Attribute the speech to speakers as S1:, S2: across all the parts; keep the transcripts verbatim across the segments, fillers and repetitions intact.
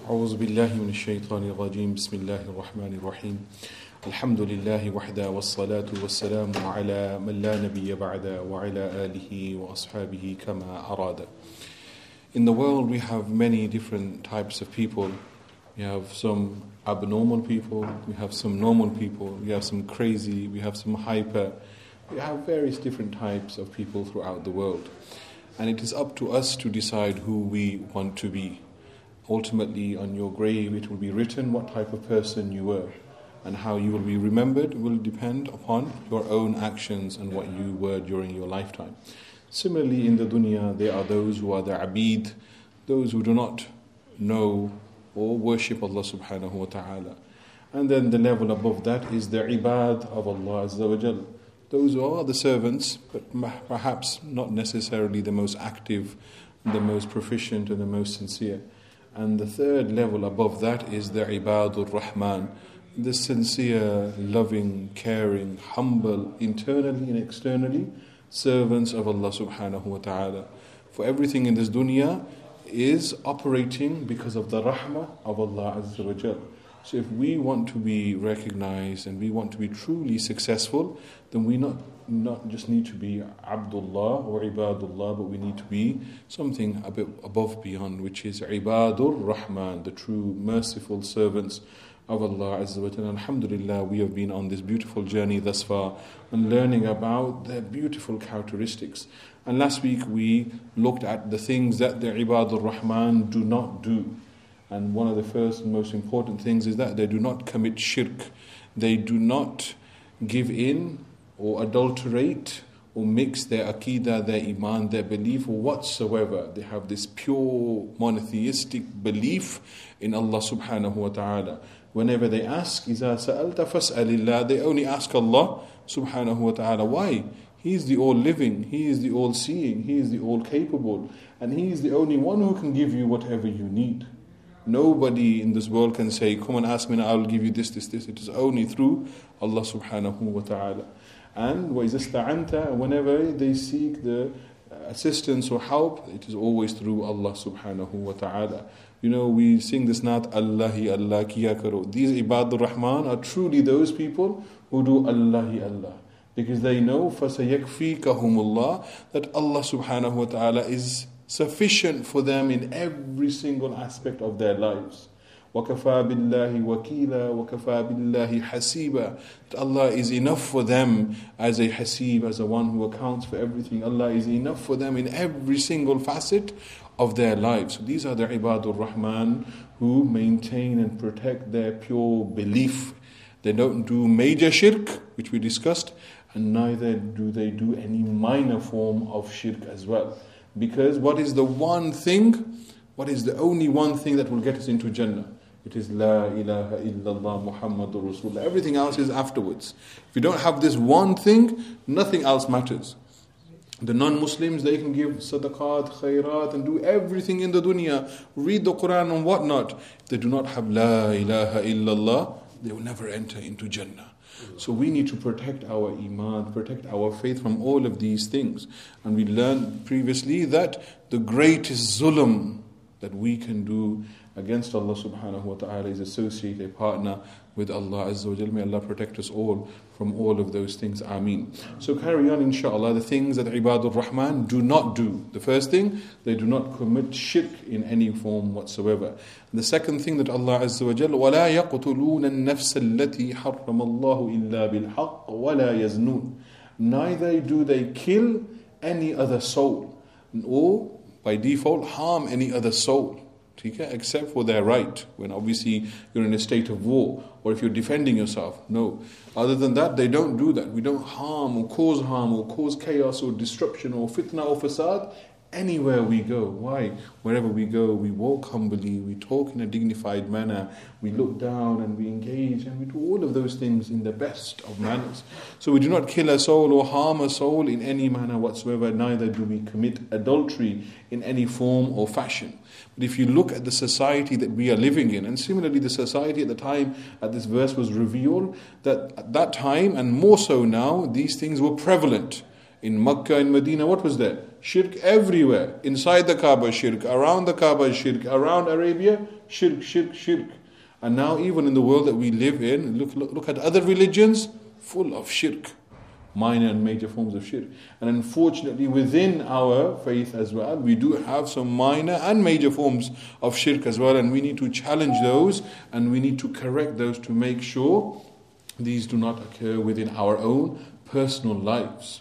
S1: أعوذ بالله من الشيطان الرجيم بسم الله الرحمن الرحيم الحمد لله وحده والصلاة والسلام على من لا نبي بعده وعلى آله وأصحابه كما أراد. In the world we have many different types of people. We have some abnormal people, we have some normal people, we have some crazy, we have some hyper. We have various different types of people throughout the world. And it is up to us to decide who we want to be. Ultimately, on your grave, it will be written what type of person you were. And how you will be remembered will depend upon your own actions and what you were during your lifetime. Similarly, in the dunya, there are those who are the abid, those who do not know or worship Allah subhanahu wa ta'ala. And then the level above that is the ibad of Allah Azza wa Jal. Those who are the servants, but perhaps not necessarily the most active, the most proficient and the most sincere. And the third level above that is the ibadur rahman, the sincere, loving, caring, humble, internally and externally, servants of Allah subhanahu wa ta'ala. For everything in this dunya is operating because of the rahmah of Allah Azza wa Jal. So if we want to be recognized and we want to be truly successful, then we not not just need to be Abdullah or Ibadullah, but we need to be something a bit above beyond, which is Ibadur Rahman, the true merciful servants of Allah Azza wa Jalla. Alhamdulillah, we have been on this beautiful journey thus far and learning about their beautiful characteristics. And last week we looked at the things that the Ibadur Rahman do not do. And one of the first and most important things is that they do not commit shirk. They do not give in or adulterate or mix their aqidah, their iman, their belief whatsoever. They have this pure monotheistic belief in Allah subhanahu wa ta'ala. Whenever they ask, إِذَا سَأَلْتَ فَاسْأَلِ اللَّهِ, they only ask Allah subhanahu wa ta'ala. Why? He is the all-living, He is the all-seeing, He is the all-capable, and He is the only one who can give you whatever you need. Nobody in this world can say, come and ask me and I will give you this, this, this. It is only through Allah subhanahu wa ta'ala. And وَإِذَا اسْتَعَنْتَ, whenever they seek the assistance or help, it is always through Allah subhanahu wa ta'ala. You know, we sing this naat, Allahi Allah kiya karo. These Ibadur Rahman are truly those people who do Allahi Allah. Because they know, فَسَيَكْفِيكَهُمُ اللَّهِ, that Allah subhanahu wa ta'ala is sufficient for them in every single aspect of their lives. وَكَفَى بِاللَّهِ وَكِيلًا وَكَفَى بِاللَّهِ حَسِيبًا. That Allah is enough for them as a hasib, as a one who accounts for everything. Allah is enough for them in every single facet of their lives. So these are the Ibadur Rahman who maintain and protect their pure belief. They don't do major shirk, which we discussed, and neither do they do any minor form of shirk as well. Because what is the one thing, what is the only one thing that will get us into Jannah? It is La ilaha illallah Muhammadur Rasulullah. Everything else is afterwards. If you don't have this one thing, nothing else matters. The non-Muslims, they can give sadaqat, khairat, and do everything in the dunya, read the Quran and whatnot. If they do not have La ilaha illallah, they will never enter into Jannah. So we need to protect our iman, protect our faith from all of these things. And we learned previously that the greatest zulm that we can do against Allah subhanahu wa ta'ala is associate a partner with Allah Azza wa Jal. May Allah protect us all from all of those things. Ameen. So carry on, inshallah, the things that Ibadur Rahman do not do. The first thing, they do not commit shirk in any form whatsoever. The second thing that Allah Azza wa Jal, وَلَا يَقْتُلُونَ النَّفْسَ الَّتِي حَرَّمَ اللَّهُ إِلَّا بِالْحَقِّ وَلَا يَزْنُونَ. Neither do they kill any other soul, or by default harm any other soul, except for their right, when obviously you're in a state of war, or if you're defending yourself. No. Other than that, they don't do that. We don't harm or cause harm or cause chaos or disruption or fitna or fasad anywhere we go. Why? Wherever we go, we walk humbly, we talk in a dignified manner, we look down and we engage, and we do all of those things in the best of manners. So we do not kill a soul or harm a soul in any manner whatsoever, neither do we commit adultery in any form or fashion. But if you look at the society that we are living in, and similarly the society at the time that this verse was revealed, that at that time, and more so now, these things were prevalent In Makkah, in Medina, what was there? Shirk everywhere. Inside the Kaaba, shirk. Around the Kaaba, shirk. Around Arabia, shirk, shirk, shirk. And now even in the world that we live in, look, look, look at other religions, full of shirk. Minor and major forms of shirk. And unfortunately, within our faith as well, we do have some minor and major forms of shirk as well. And we need to challenge those and we need to correct those to make sure these do not occur within our own personal lives.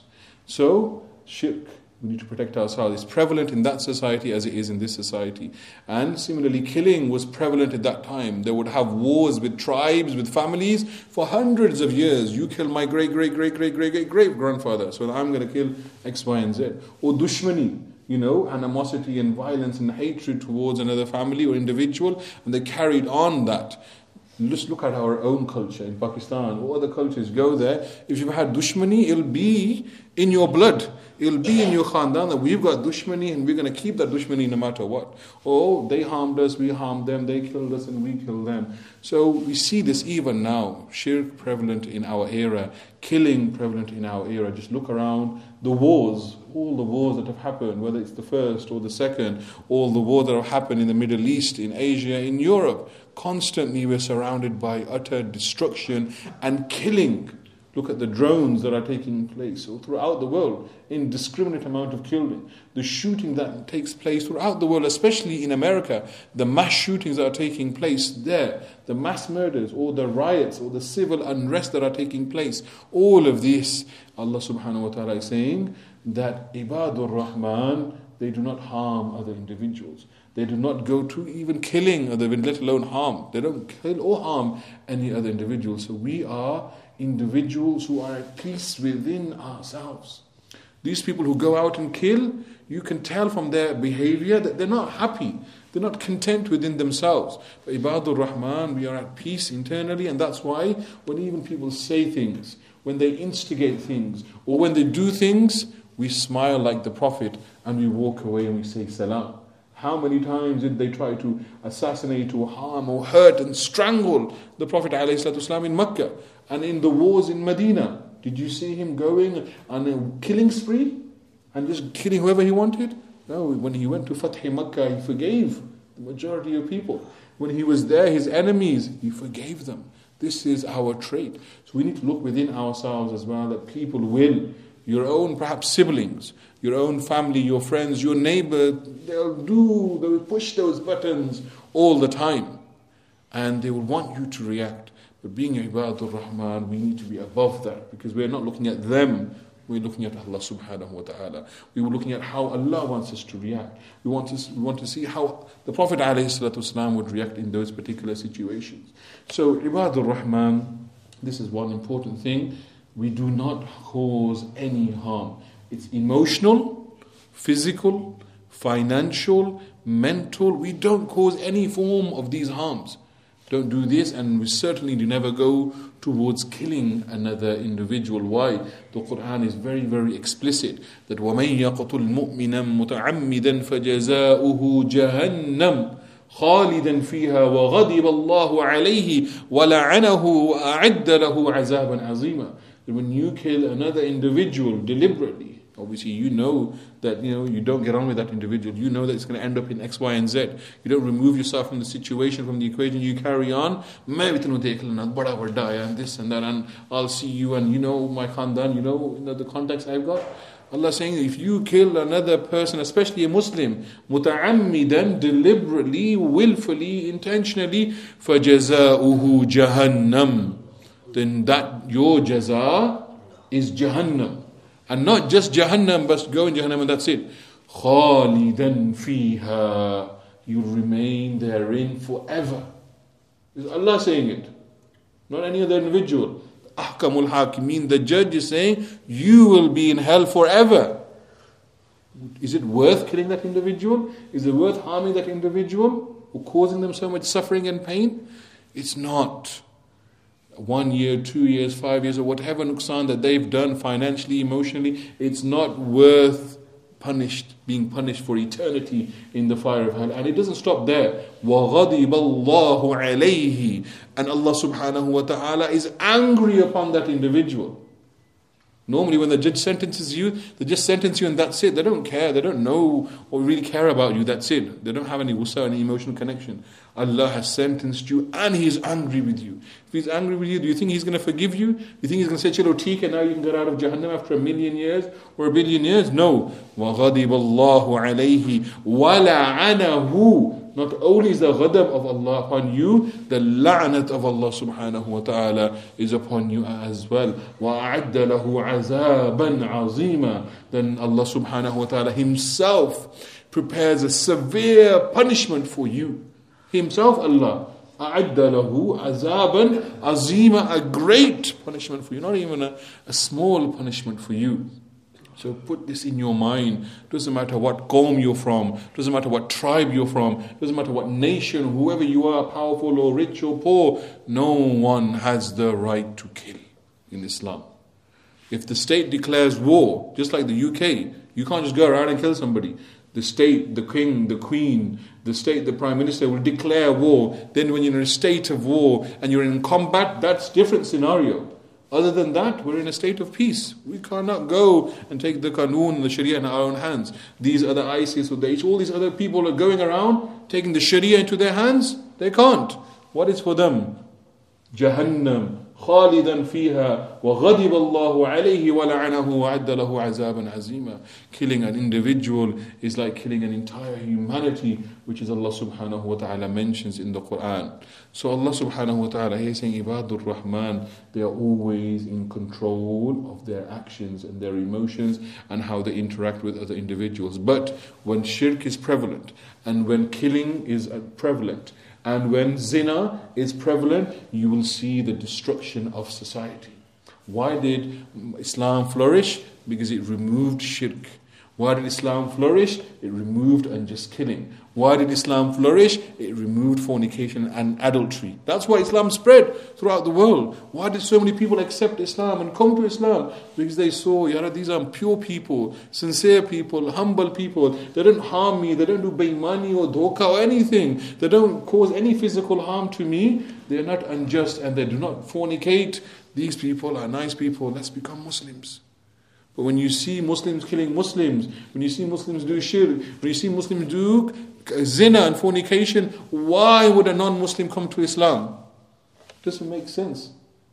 S1: So, shirk, we need to protect ourselves. It's prevalent in that society as it is in this society. And similarly, killing was prevalent at that time. They would have wars with tribes, with families for hundreds of years. You kill my great, great, great, great, great, great, great grandfather, so I'm going to kill X, Y, and Z. Or dushmani, you know, animosity and violence and hatred towards another family or individual, and they carried on that. Just look at our own culture in Pakistan or other cultures. Go there. If you've had dushmani, it'll be in your blood. It'll be in your khandan that we've got dushmani and we're going to keep that dushmani no matter what. Oh, they harmed us, we harmed them. They killed us and we killed them. So we see this even now. Shirk prevalent in our era. Killing prevalent in our era. Just look around. The wars, all the wars that have happened, whether it's the first or the second, all the wars that have happened in the Middle East, in Asia, in Europe. Constantly we're surrounded by utter destruction and killing. Look at the drones that are taking place all throughout the world. Indiscriminate amount of killing. The shooting that takes place throughout the world, especially in America. The mass shootings that are taking place there. The mass murders or the riots or the civil unrest that are taking place. All of this, Allah subhanahu wa ta'ala is saying that Ibadur Rahman, they do not harm other individuals. They do not go to even killing other, let alone harm. They don't kill or harm any other individual. So we are individuals who are at peace within ourselves. These people who go out and kill, you can tell from their behavior that they're not happy. They're not content within themselves. But Ibadur Rahman, we are at peace internally, and that's why when even people say things, when they instigate things, or when they do things, we smile like the Prophet and we walk away and we say salam. How many times did they try to assassinate or harm or hurt and strangle the Prophet ﷺ in Mecca and in the wars in Medina? Did you see him going on a killing spree and just killing whoever he wanted? No, when he went to Fath Makkah, he forgave the majority of people. When he was there, his enemies, he forgave them. This is our trait. So we need to look within ourselves as well, that people will, your own perhaps siblings, your own family, your friends, your neighbor, they'll do, they'll push those buttons all the time. And they will want you to react. But being Ibadur Rahman, we need to be above that, because we're not looking at them, we're looking at Allah subhanahu wa ta'ala. We were looking at how Allah wants us to react. We want to, we want to see how the Prophet ﷺ would react in those particular situations. So Ibadur Rahman, this is one important thing. We do not cause any harm. It's emotional, physical, financial, mental. We don't cause any form of these harms. Don't do this, and we certainly do never go towards killing another individual. Why? The Quran is very, very explicit that وَمَنْ يَقْتُلْ مُؤْمِنًا مُتَعَمِّدًا فَجَزَاؤُهُ جَهَنَّمْ خالدا فيها وغضب الله عليه ولعنه وأعد له عذابا عظيما. That when you kill another individual deliberately, obviously you know that you know you don't get on with that individual. You know that it's going to end up in X, Y, and Z. You don't remove yourself from the situation, from the equation. You carry on. मैं भी तेनू देख लेना बड़ा बड़ा है and this and that, and I'll see you, and you know my khandan, you know, you know the context I've got. Allah saying, if you kill another person, especially a Muslim, متعمدا, deliberately, willfully, intentionally, فَجَزَاؤُهُ جَهَنَّمْ, then that your jaza is Jahannam. And not just Jahannam, but go in Jahannam and that's it. خَالِدًا فِيهَا, you remain therein forever. Is Allah saying it? Not any other individual. Ahkamul Hakimin, the judge is saying, you will be in hell forever. Is it worth killing that individual? Is it worth harming that individual or causing them so much suffering and pain? It's not. One year, two years, five years, or whatever nuksan that they've done financially, emotionally, it's not worth punished, being punished for eternity in the fire of hell. And it doesn't stop there. وَغَضِبَ اللَّهُ عَلَيْهِ, and Allah subhanahu wa ta'ala is angry upon that individual. Normally when the judge sentences you, they just sentence you and that's it. They don't care, they don't know or really care about you, that's it. They don't have any wusa, any emotional connection. Allah has sentenced you and He is angry with you. If He's angry with you, do you think He's going to forgive you? Do you think He's going to say, Chalo, theek hai, now you can get out of Jahannam after a million years or a billion years? No. وَغَضِبَ اللَّهُ عَلَيْهِ وَلَعَنَهُ. Not only is the ghadab of Allah upon you, the la'nat of Allah subhanahu wa ta'ala is upon you as well. وَأَعَدَّ لَهُ عَذَابًا عَظِيمًا. Then Allah subhanahu wa ta'ala Himself prepares a severe punishment for you. Himself, Allah. أَعَدَّ لَهُ عَذَابًا عَظِيمًا. A great punishment for you, not even a, a small punishment for you. So put this in your mind. Doesn't matter what qawm you're from, doesn't matter what tribe you're from, doesn't matter what nation, whoever you are, powerful or rich or poor, no one has the right to kill in Islam. If the state declares war, just like the U K, you can't just go around and kill somebody. The state, the king, the queen, the state, the prime minister will declare war. Then when you're in a state of war and you're in combat, that's a different scenario. Other than that, we're in a state of peace. We cannot go and take the Qanun, the Sharia in our own hands. These other ISIS or Daesh, all these other people are going around taking the Sharia into their hands. They can't. What is for them? Jahannam. خالدا فيها وغضب الله عليه ولعنه وعد له عذابا عظيما. Killing an individual is like killing an entire humanity, which is Allah subhanahu wa ta'ala mentions in the Quran. So Allah subhanahu wa ta'ala, He is saying Ibadur Rahman, they are always in control of their actions and their emotions and how they interact with other individuals. But when shirk is prevalent and when killing is prevalent and when zina is prevalent, you will see the destruction of society. Why did Islam flourish? Because it removed shirk. Why did Islam flourish? It removed unjust killing. Why did Islam flourish? It removed fornication and adultery. That's why Islam spread throughout the world. Why did so many people accept Islam and come to Islam? Because they saw, Yara, these are pure people, sincere people, humble people. They don't harm me. They don't do beimani or dhoka or anything. They don't cause any physical harm to me. They are not unjust and they do not fornicate. These people are nice people. Let's become Muslims. But when you see Muslims killing Muslims, when you see Muslims do shirk, when you see Muslims do zina and fornication, why would a non-Muslim come to Islam? It doesn't make sense.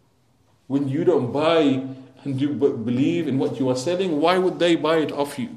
S1: When you don't buy and do believe in what you are selling, why would they buy it off you?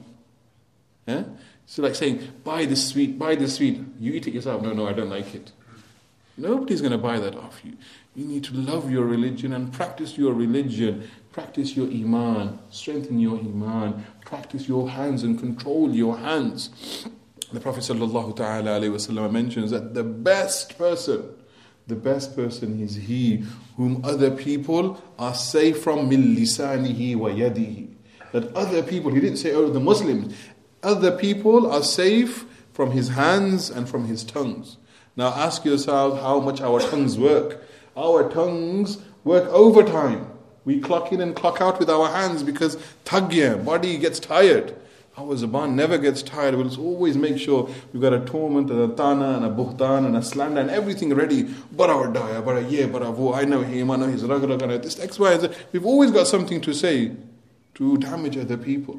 S1: Yeah? So like saying, buy this sweet, buy this sweet. You eat it yourself. No, no, I don't like it. Nobody's going to buy that off you. You need to love your religion and practice your religion. Practice your iman. Strengthen your iman. Practice your hands and control your hands. The Prophet sallallahu ta'ala alayhi wa sallam mentions that the best person, the best person is he whom other people are safe from min lisanihi wa yadihi. That other people, he didn't say, oh, the Muslims. Other people are safe from his hands and from his tongues. Now ask yourself how much our tongues work. Our tongues work overtime. We clock in and clock out with our hands because tagya, body gets tired. Our zaban never gets tired. We'll always make sure we've got a torment and a tana and a buhtan and a slander and everything ready. Bara daya, bara yeah, bara wo, I know him, I know his rag rag, this X, Y, Z. We've always got something to say to damage other people.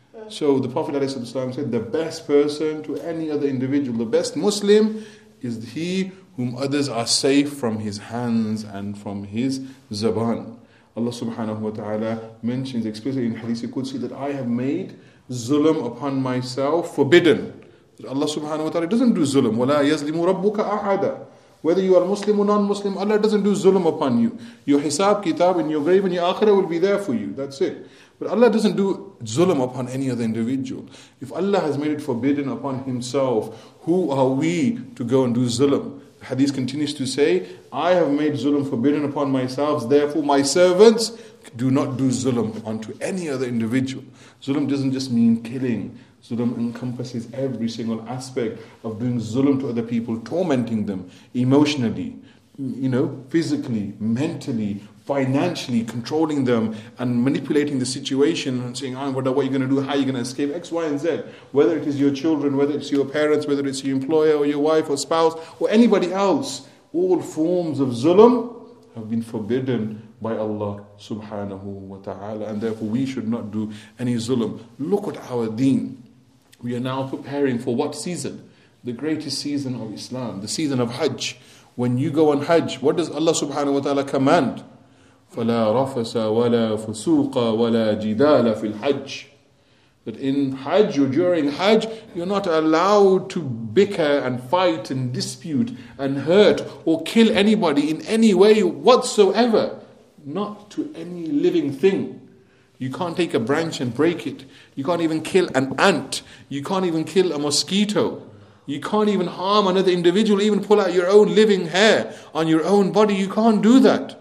S1: So the Prophet ﷺ said the best person to any other individual, the best Muslim is he whom others are safe from his hands and from his zaban. Allah subhanahu wa ta'ala mentions explicitly in Hadith Qudsi that I have made zulm upon myself forbidden. That Allah subhanahu wa ta'ala doesn't do zulm. وَلَا يَزْلِمُ رَبُّكَ أَحَدًا. Whether you are Muslim or non-Muslim, Allah doesn't do zulm upon you. Your hisab, kitab, and your grave and your akhirah will be there for you. That's it. But Allah doesn't do zulm upon any other individual. If Allah has made it forbidden upon Himself, who are we to go and do zulm? The hadith continues to say, I have made zulm forbidden upon myself, therefore my servants do not do zulm onto any other individual. Zulm doesn't just mean killing. Zulm encompasses every single aspect of doing zulm to other people, tormenting them emotionally, you know, physically, mentally, financially, controlling them and manipulating the situation and saying, oh, what are you going to do, how are you going to escape, X, Y, and Z. Whether it is your children, whether it's your parents, whether it's your employer or your wife or spouse or anybody else, all forms of zulm have been forbidden by Allah subhanahu wa ta'ala, and therefore we should not do any zulm. Look at our deen. We are now preparing for what season? The greatest season of Islam, the season of Hajj. When you go on Hajj, what does Allah subhanahu wa ta'ala command? فَلَا رَفَسَ وَلَا فُسُوقَ وَلَا جِدَالَ فِي الْحَجِّ. That in Hajj or during Hajj, you're not allowed to bicker and fight and dispute and hurt or kill anybody in any way whatsoever. Not to any living thing. You can't take a branch and break it. You can't even kill an ant. You can't even kill a mosquito. You can't even harm another individual, even pull out your own living hair on your own body. You can't do that.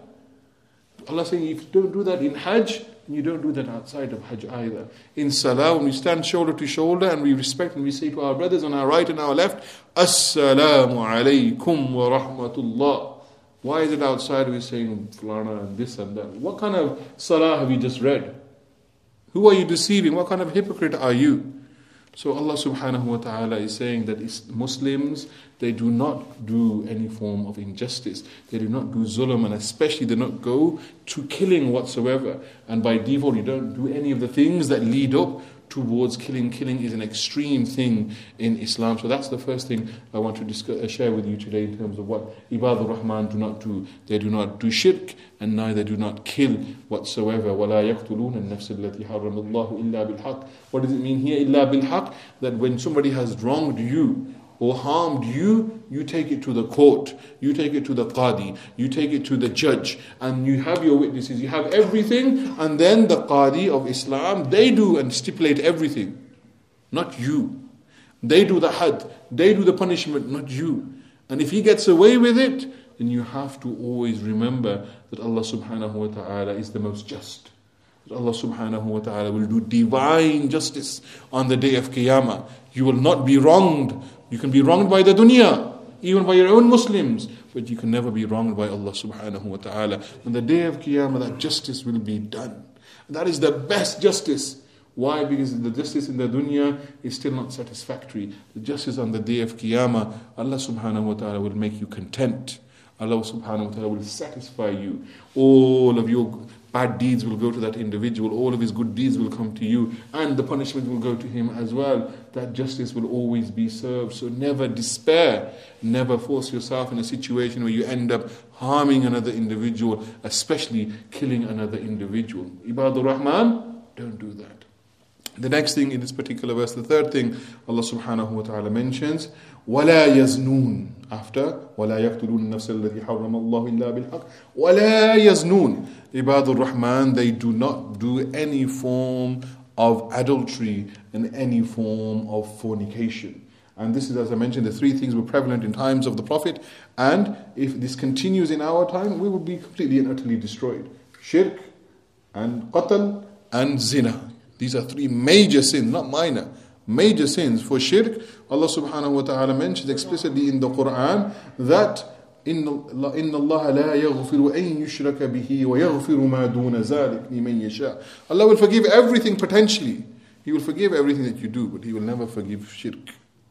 S1: Allah is saying if you don't do that in Hajj, you don't do that outside of Hajj either. In Salah, when we stand shoulder to shoulder and we respect and we say to our brothers on our right and our left, Assalamu alaikum wa rahmatullah. Why is it outside we're saying Fulana and this and that? What kind of Salah have you just read? Who are you deceiving? What kind of hypocrite are you? So Allah subhanahu wa ta'ala is saying that Muslims, they do not do any form of injustice. They do not do zulm, and especially they do not go to killing whatsoever. And by default, you don't do any of the things that lead up towards killing. Killing is an extreme thing in Islam. So that's the first thing I want to discuss, uh, share with you today in terms of what Ibadur Rahman do not do. They do not do shirk, and neither do not kill whatsoever. وَلَا يَقْتُلُونَ النَّفْسَ الَّتِي حَرَّمَ اللَّهُ إِلَّا بِالْحَقِّ. What does it mean here? إِلَّا بِالْحَقِّ. That when somebody has wronged you or harmed you, you take it to the court, you take it to the qadi, you take it to the judge, and you have your witnesses, you have everything, and then the qadi of Islam, they do and stipulate everything, not you. They do the had, they do the punishment, not you. And if he gets away with it, then you have to always remember that Allah subhanahu wa ta'ala is the most just. That Allah subhanahu wa ta'ala will do divine justice on the day of Qiyamah. You will not be wronged. You can be wronged by the dunya, even by your own Muslims, but you can never be wronged by Allah subhanahu wa ta'ala. On the day of Qiyamah, that justice will be done. That is the best justice. Why? Because the justice in the dunya is still not satisfactory. The justice on the day of Qiyamah, Allah subhanahu wa ta'ala will make you content. Allah subhanahu wa ta'ala will satisfy you. All of your bad deeds will go to that individual. All of his good deeds will come to you. And the punishment will go to him as well. That justice will always be served. So never despair. Never force yourself in a situation where you end up harming another individual, especially killing another individual. Ibadur Rahman, don't do that. The next thing in this particular verse, the third thing Allah subhanahu wa ta'ala mentions, وَلَا يَزْنُونَ. After, وَلَا يَقْتُلُونَ النَّفْسَ الَّتِي حَرَّمَ اللَّهُ إِلَّا بِالْحَقِّ. وَلَا يَزْنُونَ. Ibadur Rahman, they do not do any form of adultery and any form of fornication. And this is, as I mentioned, the three things were prevalent in times of the Prophet. And if this continues in our time, we will be completely and utterly destroyed. Shirk and qatl and zina. These are three major sins, not minor. Major sins. For shirk, Allah subhanahu wa ta'ala mentions explicitly in the Quran that إِنَّ اللَّهَ لَا يَغْفِرُ أَن يُشْرَكَ بِهِ وَيَغْفِرُ مَا دُونَ ذَلِكَ لِمَن يَشَاءُ. Allah will forgive everything potentially. He will forgive everything that you do, but He will never forgive shirk.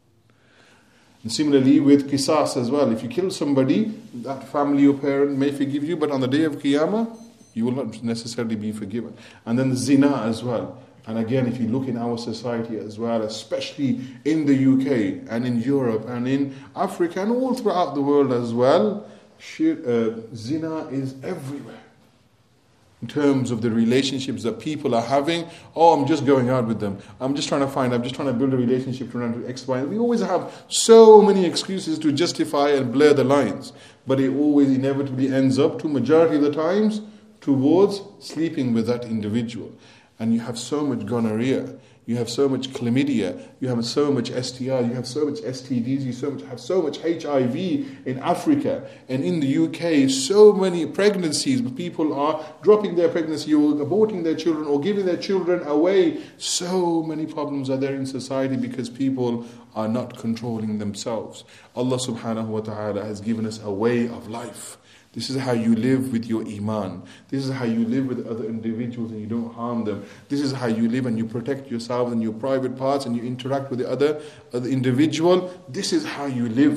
S1: And similarly with qisas as well. If you kill somebody, that family or parent may forgive you, but on the day of Qiyamah, you will not necessarily be forgiven. And then the zina as well. And again, if you look in our society as well, especially in the U K and in Europe and in Africa and all throughout the world as well, shir, uh, zina is everywhere. In terms of the relationships that people are having, oh, I'm just going out with them. I'm just trying to find, I'm just trying to build a relationship to run to X, Y. We always have so many excuses to justify and blur the lines. But it always inevitably ends up, to majority of the times, towards sleeping with that individual. And you have so much gonorrhea, you have so much chlamydia, you have so much S T I, you have so much S T Ds, you so much, have so much H I V in Africa and in the U K, so many pregnancies, people are dropping their pregnancy or aborting their children or giving their children away. So many problems are there in society because people are not controlling themselves. Allah subhanahu wa ta'ala has given us a way of life. This is how you live with your iman. This is how you live with other individuals and you don't harm them. This is how you live and you protect yourself and your private parts and you interact with the other, other individual. This is how you live.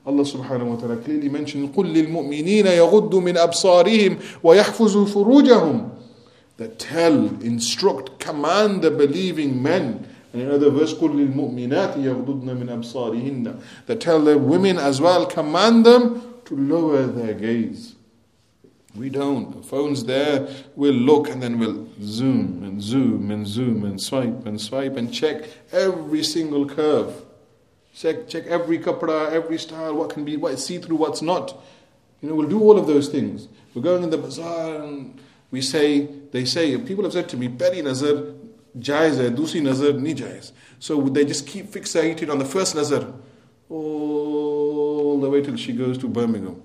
S1: Allah subhanahu wa ta'ala clearly mentioned, قُلْ لِلْمُؤْمِنِينَ يَغُضُّوا مِنْ أَبْصَارِهِمْ وَيَحْفُظُوا فُرُوجَهُم. That tell, instruct, command the believing men. And in another verse, قُلْ لِلْمُؤْمِنَاتِ يَغْضُضْنَ مِنْ أَبْصَارِهِنَّ. That tell the women as well, command them to lower their gaze. We don't. The phone's there, we'll look and then we'll zoom and zoom and zoom and swipe and swipe and check every single curve. Check check every kapra, every style, what can be, what is see-through, what's not. You know, we'll do all of those things. We're going in the bazaar and we say, they say, people have said to me, Pehli nazar jaiz hai, dusri nazar nahi jaiz. So they just keep fixated on the first nazar all the way till she goes to Birmingham.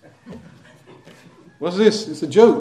S1: What's this? It's a joke.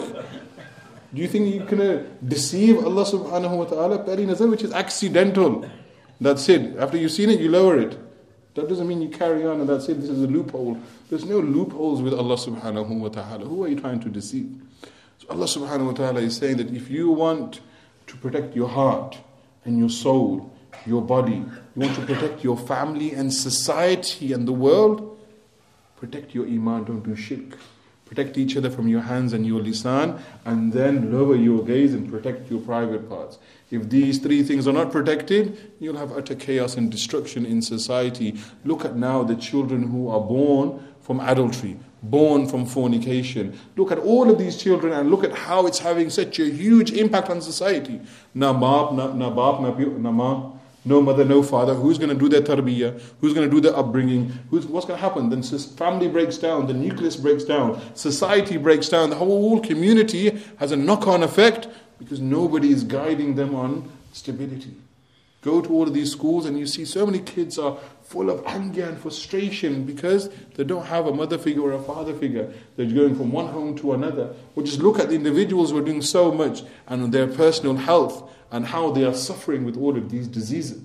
S1: Do you think you can uh, deceive Allah subhanahu wa ta'ala? Pehli nazar, which is accidental. That's it. After you've seen it, you lower it. That doesn't mean you carry on and that's it. This is a loophole. There's no loopholes with Allah subhanahu wa ta'ala. Who are you trying to deceive? So Allah subhanahu wa ta'ala is saying that if you want to protect your heart and your soul, your body, you want to protect your family and society and the world, protect your iman, don't do shirk. Protect each other from your hands and your lisan, and then lower your gaze and protect your private parts. If these three things are not protected, you'll have utter chaos and destruction in society. Look at now the children who are born from adultery, born from fornication. Look at all of these children and look at how it's having such a huge impact on society. Na baap, na, na baap, na, na ma. No mother, no father. Who's going to do their tarbiyah? Who's going to do their upbringing? Who's, what's going to happen? Then family breaks down, the nucleus breaks down, society breaks down, the whole community has a knock-on effect because nobody is guiding them on stability. Go to all of these schools and you see so many kids are full of anger and frustration because they don't have a mother figure or a father figure. They're going from one home to another. Or just look at the individuals who are doing so much and their personal health and how they are suffering with all of these diseases.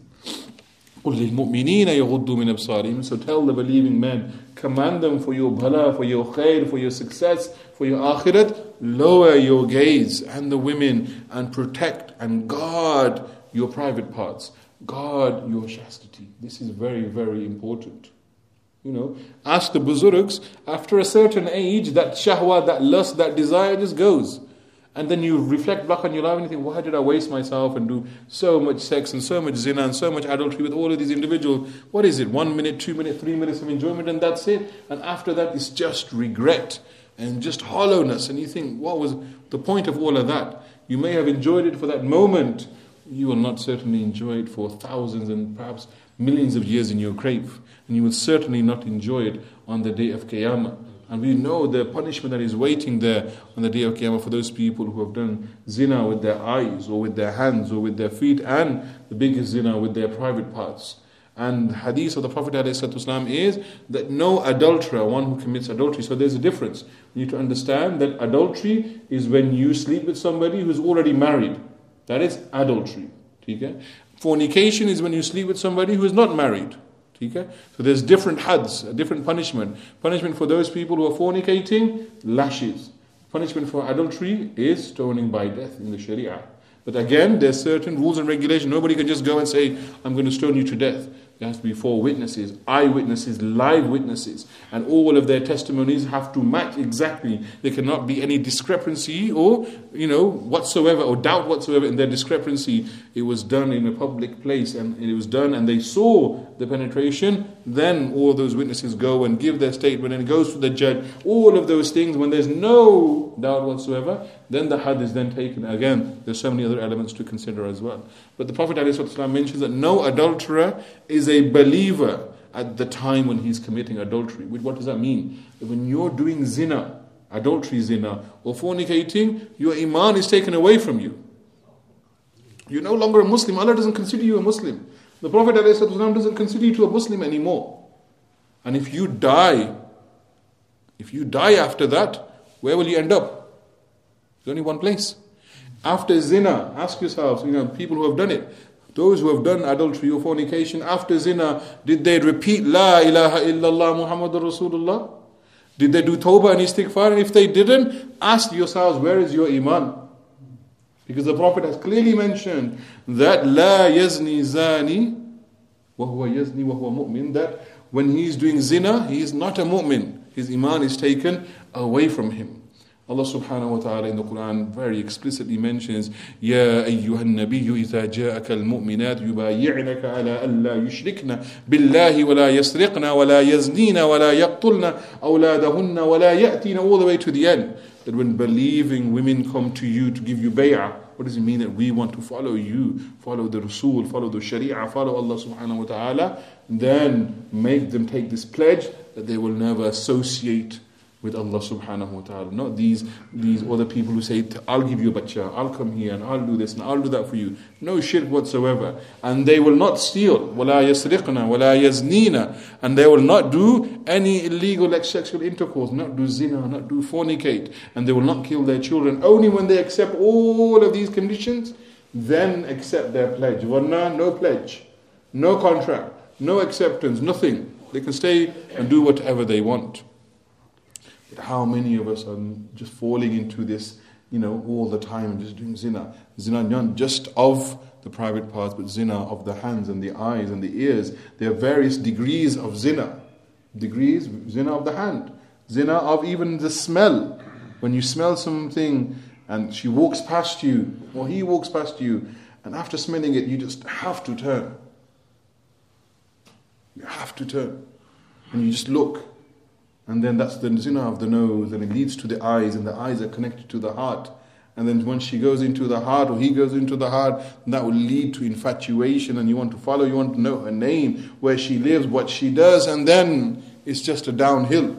S1: قُلْ لِلْمُؤْمِنِينَ يَغُضُّوا مِنْ أَبْصَارِهِمْ. So tell the believing men, command them for your bhala, for your khair, for your success, for your akhirat, lower your gaze, and the women, and protect and guard your private parts. Guard your chastity. This is very, very important. You know, ask the buzurgs, after a certain age, that shahwa, that lust, that desire just goes. And then you reflect back on your life and you think, why did I waste myself and do so much sex and so much zina and so much adultery with all of these individuals? What is it? One minute, two minutes, three minutes of enjoyment and that's it. And after that it's just regret and just hollowness. And you think, what was the point of all of that? You may have enjoyed it for that moment. You will not certainly enjoy it for thousands and perhaps millions of years in your grave. And you will certainly not enjoy it on the day of Qiyamah. And we know the punishment that is waiting there on the day of Qiyamah for those people who have done zina with their eyes or with their hands or with their feet, and the biggest zina with their private parts. And the hadith of the Prophet ﷺ is that no adulterer, one who commits adultery. So there's a difference. You need to understand that adultery is when you sleep with somebody who's already married. That is adultery. Okay? Fornication is when you sleep with somebody who is not married. Okay? So there's different hads, a different punishment. Punishment for those people who are fornicating, lashes. Punishment for adultery is stoning by death in the Sharia. But again, there's certain rules and regulations. Nobody can just go and say, I'm going to stone you to death. There has to be four witnesses, eyewitnesses, live witnesses. And all of their testimonies have to match exactly. There cannot be any discrepancy or, you know, whatsoever, or doubt whatsoever in their discrepancy. It was done in a public place and it was done and they saw the penetration. Then all those witnesses go and give their statement and it goes to the judge. All of those things, when there's no doubt whatsoever, then the had is then taken. Again, there's so many other elements to consider as well. But the Prophet ﷺ mentions that no adulterer is a believer at the time when he's committing adultery. What does that mean? That when you're doing zina, adultery zina, or fornicating, your iman is taken away from you. You're no longer a Muslim. Allah doesn't consider you a Muslim. The Prophet ﷺ doesn't consider you to a Muslim anymore. And if you die, if you die after that, where will you end up? There's only one place. After zina, ask yourselves, you know, people who have done it, those who have done adultery or fornication, after zina, did they repeat La ilaha illallah Muhammadur Rasulullah? Did they do tawbah and istighfar? And if they didn't, ask yourselves, where is your iman? Because the Prophet has clearly mentioned that La yazni zani wa huwa yazni wa huwa mu'min, that when he is doing zina, he is not a mu'min. His iman is taken away from him. Allah subhanahu wa ta'ala in the Quran very explicitly mentions, يَا أَيُّهَا النَّبِيُّ إِذَا جَاءَكَ الْمُؤْمِنَاتُ يُبَايِعْنَكَ عَلَىٰ أَلَّا يُشْرِكْنَ بِاللَّهِ وَلَا يَسْرِقْنَ وَلَا يَزْنِينَ وَلَا يَقْتُلْنَ أَوْلَادَهُنَّ وَلَا يَأْتِينَ, all the way to the end. That when believing women come to you to give you bay'ah, what does it mean? That we want to follow you, follow the Rasul, follow the Sharia, follow Allah subhanahu wa ta'ala, then make them take this pledge that they will never associate with Allah subhanahu wa ta'ala. Not these these other people who say, I'll give you a bacha, I'll come here and I'll do this and I'll do that for you. No shirk whatsoever. And they will not steal. وَلَا يَسْرِقْنَا وَلَا يَزْنِينَ. And they will not do any illegal like sexual intercourse, not do zina, not do fornicate. And they will not kill their children. Only when they accept all of these conditions, then accept their pledge. Warna, no pledge, no contract, no acceptance, nothing. They can stay and do whatever they want. But how many of us are just falling into this, you know, all the time and just doing zina? Zina not just of the private parts, but zina of the hands and the eyes and the ears. There are various degrees of zina. Degrees, zina of the hand. Zina of even the smell. When you smell something and she walks past you, or he walks past you, and after smelling it, you just have to turn. You have to turn. And you just look. And then that's the zina of the nose, and it leads to the eyes, and the eyes are connected to the heart. And then when she goes into the heart, or he goes into the heart, that will lead to infatuation, and you want to follow, you want to know her name, where she lives, what she does, and then it's just a downhill.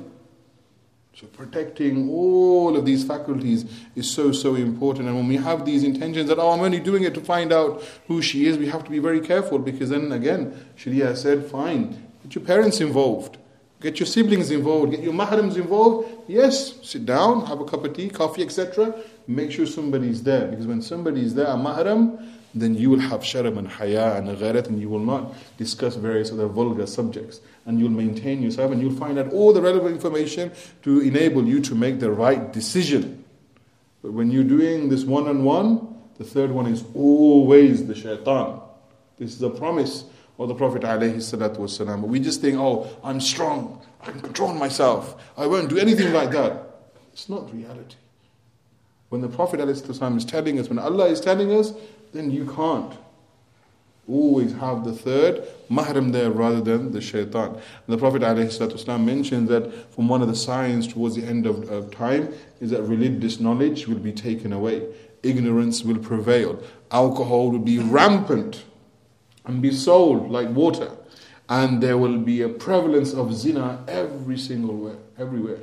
S1: So protecting all of these faculties is so, so important. And when we have these intentions that, oh, I'm only doing it to find out who she is, we have to be very careful, because then again, Sharia said, fine, get your parents involved. Get your siblings involved, get your mahrams involved. Yes, sit down, have a cup of tea, coffee, et cetera. Make sure somebody's there, because when somebody is there, a mahram, then you will have sharab and haya and ghairat, and you will not discuss various other vulgar subjects. And you'll maintain yourself, and you'll find out all the relevant information to enable you to make the right decision. But when you're doing this one-on-one, the third one is always the shaitan. This is a promise or the Prophet alayhi salatu wasalam. But we just think, oh, I'm strong, I can control myself, I won't do anything like that. It's not reality. When the Prophet alayhi salatu wasalam is telling us, when Allah is telling us, then you can't. Always have the third mahram there rather than the shaitan. And the Prophet alayhi salatu wasalam mentioned that from one of the signs towards the end of, of time is that religious knowledge will be taken away. Ignorance will prevail. Alcohol will be rampant and be sold like water. And there will be a prevalence of zina every single way, everywhere.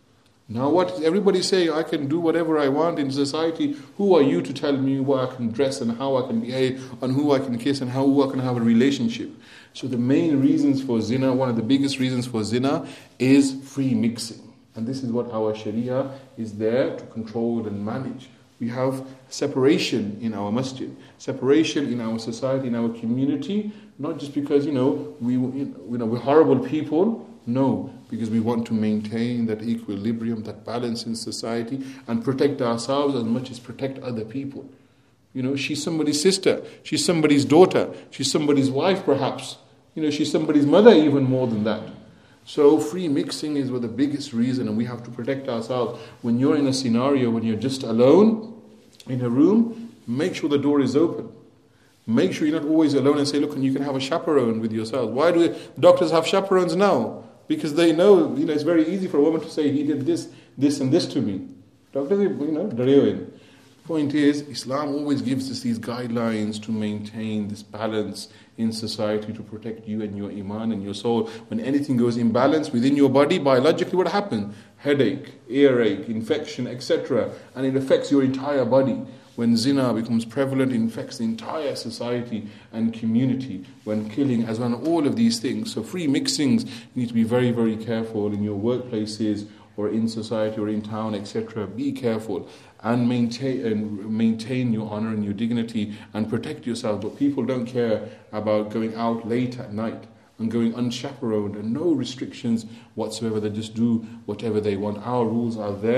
S1: Now what is everybody saying? I can do whatever I want in society. Who are you to tell me what I can dress and how I can behave and who I can kiss and how I can have a relationship? So the main reasons for zina, one of the biggest reasons for zina is free mixing. And this is what our Sharia is there to control and manage. We have separation in our masjid, separation in our society, in our community, not just because, you know, we, you know, we're horrible people. No, because we want to maintain that equilibrium, that balance in society, and protect ourselves as much as protect other people. You know, she's somebody's sister, she's somebody's daughter, she's somebody's wife perhaps. You know, she's somebody's mother even more than that. So free mixing is the biggest reason, and we have to protect ourselves. When you're in a scenario, when you're just alone in a room, make sure the door is open. Make sure you're not always alone and say, look, and you can have a chaperone with yourself. Why do doctors have chaperones now? Because they know, you know, it's very easy for a woman to say, he did this, this and this to me. Doctors, you know, the point is, Islam always gives us these guidelines to maintain this balance in society, to protect you and your iman and your soul. When anything goes imbalance within your body, biologically what happens? Headache, earache, infection, et cetera. And it affects your entire body. When zina becomes prevalent, it infects the entire society and community. When killing, as well, all of these things. So free mixings, you need to be very, very careful in your workplaces or in society or in town, et cetera. Be careful and maintain and maintain your honor and your dignity and protect yourself. But people don't care about going out late at night and going unchaperoned and no restrictions whatsoever. They just do whatever they want. Our rules are there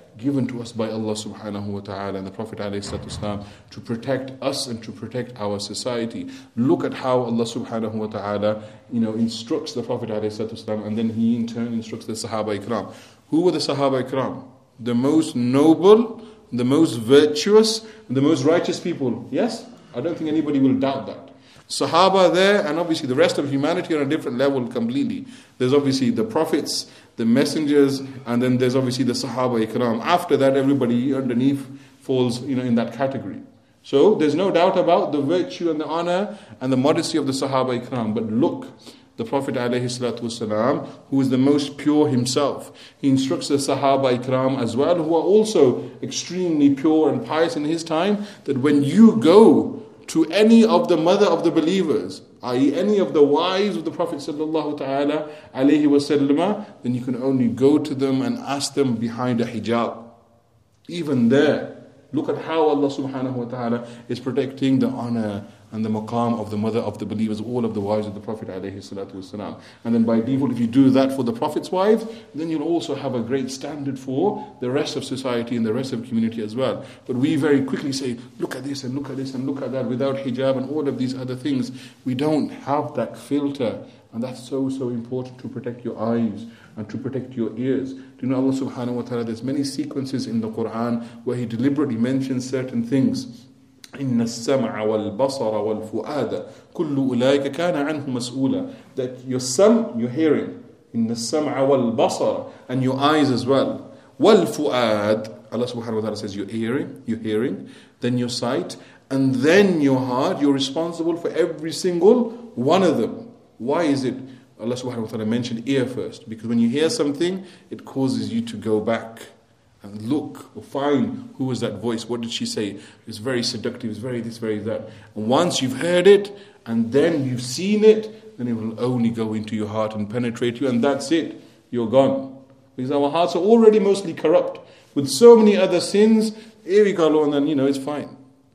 S1: given to us by Allah subhanahu wa ta'ala and the Prophet ﷺ to protect us and to protect our society. Look at how Allah subhanahu wa ta'ala, you know, instructs the Prophet ﷺ, and then he in turn instructs the Sahaba Ikram. Who were the Sahaba Ikram? The most noble, the most virtuous, the most righteous people. Yes? I don't think anybody will doubt that. Sahaba there, and obviously the rest of humanity are on a different level completely. There's obviously the prophets, the messengers, and then there's obviously the Sahaba Ikram. After that, everybody underneath falls, you know, in that category. So there's no doubt about the virtue and the honor and the modesty of the Sahaba Ikram. But look, the Prophet ﷺ, who is the most pure himself, he instructs the Sahaba Ikram as well, who are also extremely pure and pious in his time, that when you go to any of the mother of the believers, that is any of the wives of the Prophet sallallahu ta'ala alayhi wa sallam, then you can only go to them and ask them behind a hijab. Even there, look at how Allah subhanahu wa ta'ala is protecting the honor and the maqam of the mother of the believers, all of the wives of the Prophet alayhi salatu wasalam. And then by default, if you do that for the Prophet's wives, then you'll also have a great standard for the rest of society and the rest of the community as well. But we very quickly say, look at this and look at this and look at that, without hijab and all of these other things. We don't have that filter. And that's so, so important to protect your eyes and to protect your ears. Do you know Allah subhanahu wa ta'ala, there's many sequences in the Quran where He deliberately mentions certain things. إن السمع والبصر والفؤاد كل أولئك كان عنه مسؤولا. That your sam, your hearing, إن السمع والبصر, and your eyes as well. والفؤاد, Allah subhanahu wa ta'ala says your hearing, your hearing, then your sight, and then your heart. You're responsible for every single one of them. Why is it Allah subhanahu wa ta'ala mentioned ear first? Because when you hear something, it causes you to go back and look or find who was that voice, what did she say? It's very seductive, it's very this, very that. And once you've heard it and then you've seen it, then it will only go into your heart and penetrate you, and that's it, you're gone. Because our hearts are already mostly corrupt with so many other sins. Here we go, and then, you know, it's fine.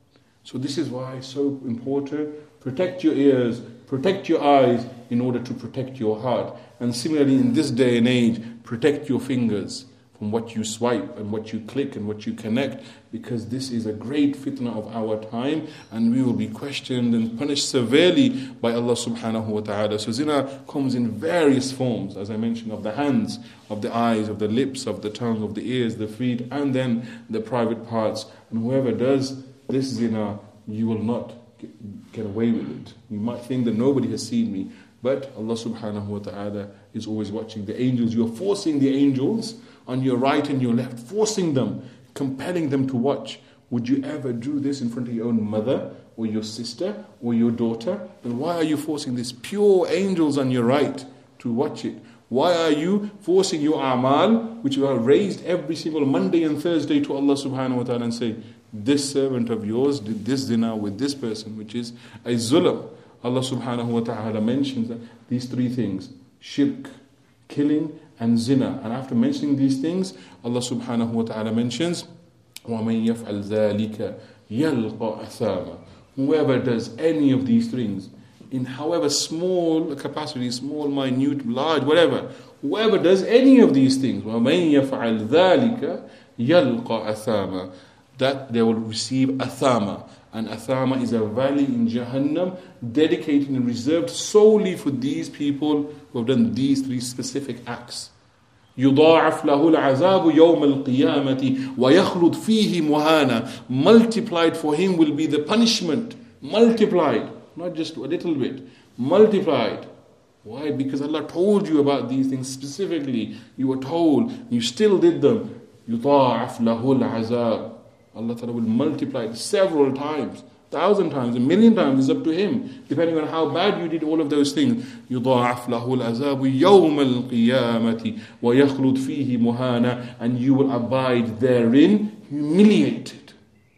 S1: So this is why it's so important. Protect your ears, protect your eyes in order to protect your heart. And similarly, in this day and age, protect your fingers from what you swipe and what you click and what you connect, because this is a great fitna of our time, and we will be questioned and punished severely by Allah subhanahu wa ta'ala. So zina comes in various forms, as I mentioned, of the hands, of the eyes, of the lips, of the tongue, of the ears, the feet, and then the private parts. And whoever does this zina, you will not get away with it. You might think that nobody has seen me, but Allah subhanahu wa ta'ala is always watching. The angels, you are forcing the angels on your right and your left, forcing them, compelling them to watch. Would you ever do this in front of your own mother or your sister or your daughter? Then why are you forcing these pure angels on your right to watch it? Why are you forcing your a'mal, which you are raised every single Monday and Thursday to Allah subhanahu wa ta'ala, and say, this servant of yours did this zina with this person, which is a zulam. Allah subhanahu wa ta'ala mentions that these three things, shirk, killing, and zina. And after mentioning these things, Allah subhanahu wa ta'ala mentions, وَمَنْ يَفْعَلْ ذَلِكَ يَلْقَ أَثَامًا. Whoever does any of these things, in however small capacity, small, minute, large, whatever, whoever does any of these things, وَمَنْ يَفْعَلْ ذَلِكَ يَلْقَ أَثَامًا, that they will receive athama. And athama is a valley in Jahannam dedicated and reserved solely for these people who have done these three specific acts. يُضَاعَفْ لَهُ الْعَذَابُ يَوْمَ الْقِيَامَةِ وَيَخْلُدْ فِيهِ مُهَانًا. Multiplied for him will be the punishment. Multiplied. Not just a little bit. Multiplied. Why? Because Allah told you about these things specifically. You were told. You still did them. يُضَاعَفْ لَهُ الْعَذَابُ. Allah Ta'ala will multiply it several times, thousand times, a million times. It's up to Him, depending on how bad you did all of those things. يُضَاعَفْ لَهُ الْعَذَابُ يَوْمَ الْقِيَامَةِ وَيَخْلُدْ فِيهِ مُهَانًا. And you will abide therein humiliated.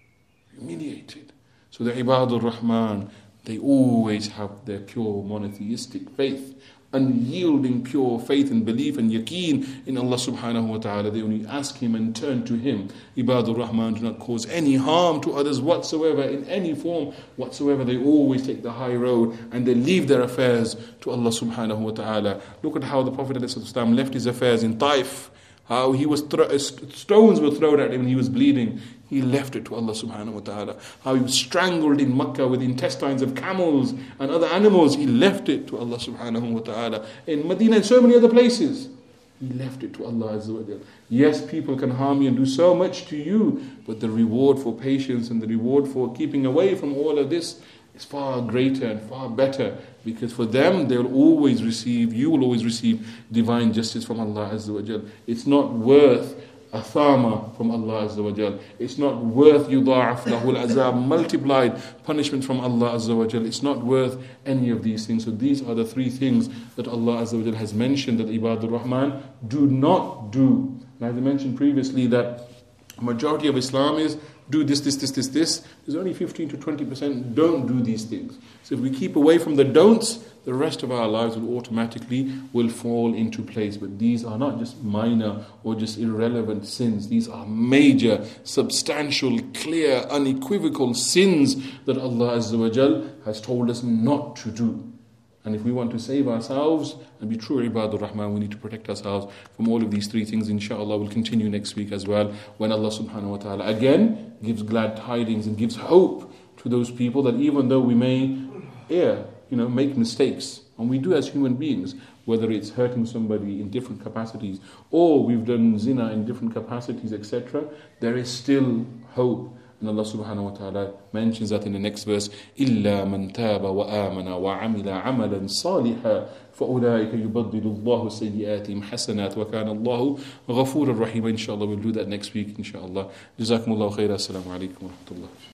S1: Humiliated. So the Ibadur Rahman, they always have their pure monotheistic faith, unyielding pure faith and belief and yaqeen in Allah subhanahu wa ta'ala. They only ask Him and turn to Him. Ibadur Rahman do not cause any harm to others whatsoever, in any form whatsoever. They always take the high road and they leave their affairs to Allah subhanahu wa ta'ala. Look at how the Prophet ﷺ left his affairs in Taif. how he was thro- stones were thrown at him and he was bleeding. He left it to Allah subhanahu wa ta'ala. How he was strangled in Makkah with intestines of camels and other animals. He left it to Allah subhanahu wa ta'ala. In Medina and so many other places, he left it to Allah Azza wa Jal. Yes, people can harm you and do so much to you, but the reward for patience and the reward for keeping away from all of this is far greater and far better, because for them they'll always receive, you will always receive divine justice from Allah Azza wa Jal. It's not worth a thama from Allah Azza wa Jal. It's not worth yudha'af lahul azab, multiplied punishment from Allah Azza wa Jal. It's not worth any of these things. So these are the three things that Allah Azza wa Jal has mentioned that Ibadur Rahman do not do. And as I mentioned previously, that majority of Islam is do this, this, this, this, this. There's only fifteen to twenty percent don't do these things. So if we keep away from the don'ts, the rest of our lives will automatically will fall into place. But these are not just minor or just irrelevant sins. These are major, substantial, clear, unequivocal sins that Allah Azza wa Jal has told us not to do. And if we want to save ourselves and be true Ibadur Rahman, we need to protect ourselves from all of these three things. Inshallah, we'll continue next week as well, when Allah subhanahu wa ta'ala again gives glad tidings and gives hope to those people that even though we may err, you know, make mistakes, and we do as human beings, whether it's hurting somebody in different capacities or we've done zina in different capacities, et cetera, there is still hope. And Allah subhanahu wa ta'ala mentions that in the next verse, إِلَّا مَنْ تَابَ وَآمَنَ وَعَمِلَ عَمَلًا صَالِحًا فَأُولَٰئِكَ يُبَدِّلُ اللَّهُ سَيِّئَاتِهِمْ حَسَنَاتٍ وَكَانَ اللَّهُ غَفُورًا رَحِيمًا. Inshallah, we'll do that next week, inshallah. Jazakumullahu khairan. Assalamu alaikum wa rahmatullah.